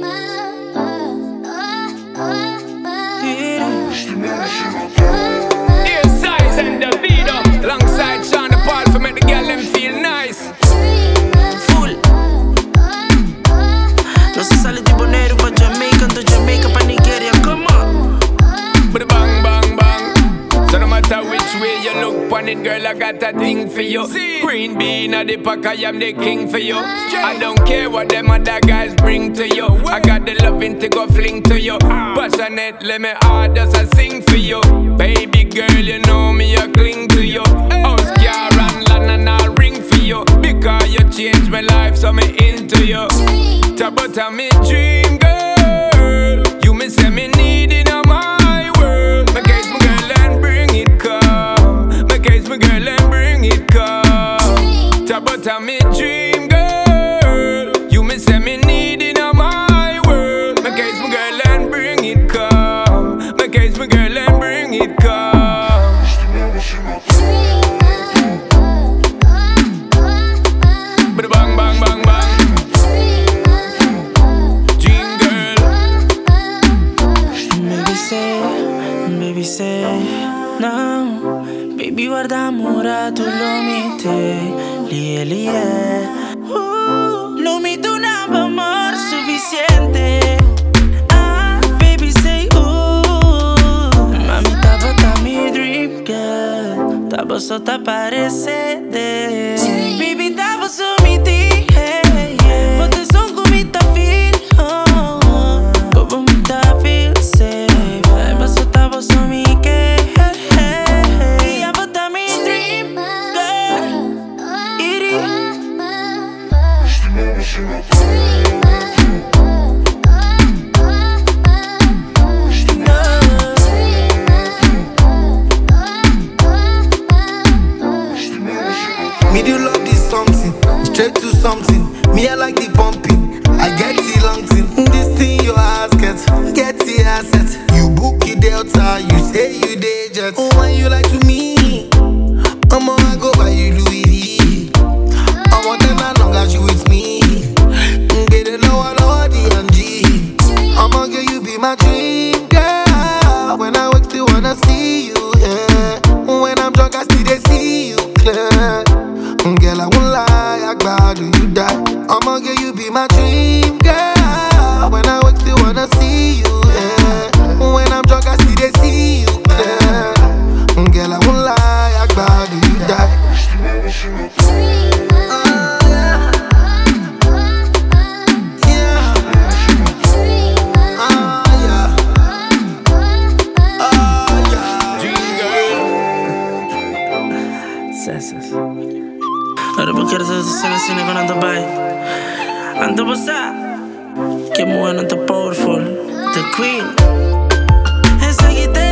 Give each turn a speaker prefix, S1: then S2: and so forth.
S1: Here Size and Davido alongside Sean Paul for make the girl them feel nice.
S2: Full. No se sale tipo negro pa' Jamaica, to Jamaica pa' Nigeria, come on.
S1: But bang bang bang. So no matter which way you look on it, girl, I got a thing for you. Green bean at the pack, I am the king for you. I don't care what them other guys bring to you. I got the loving to go fling to you. Passionate, let me hard as I sing for you. Baby girl, you know me, I cling to you. House car and land and I'll ring for you. Because you changed my life, so me into you. Talk about me dream, girl. You me say me need in my world. My case, my girl, and bring it come. My case, my girl, and bring it come. Talk about me dream, girl. You me say me need in my world. My case, my girl, and bring it come. My case, my girl, and bring it come. But bang, bang, bang, bang. Dream girl.
S2: Baby say, no. Baby guarda amore, tu lo mette, lie. Lo mette un amor suficiente. Baby say, mami tava ta mi dream girl. Tava sotto apparecere. Baby tava su mi ti, hey, yeah. But the song go mi ta feel, but mi ta feel safe. But so tava su mi che, hey. Yeah, but ta mi dream girl. Iri.
S3: Me do love this something, straight to something. Me I like the pumping, I get the long thing. This thing your ass get the asset. You book your Delta, you say you day jet. Oh, when you like to me, I go buy you Louis V. I want them as long as you with me. Get it lower the NG. I'ma get you be my dream girl. When I wake still wanna see you, yeah. When I'm drunk I still they see you clear. Girl, I won't lie, I glad do you die. I'ma get you be my dream girl. When I wake still wanna see you, yeah. When I'm drunk I still they see you clear. Girl, I won't lie, I glad do you die.
S2: Ora perché se ne vanno by. Ando bossa. Che muoiono tanto powerful. The queen. Essa guitarra.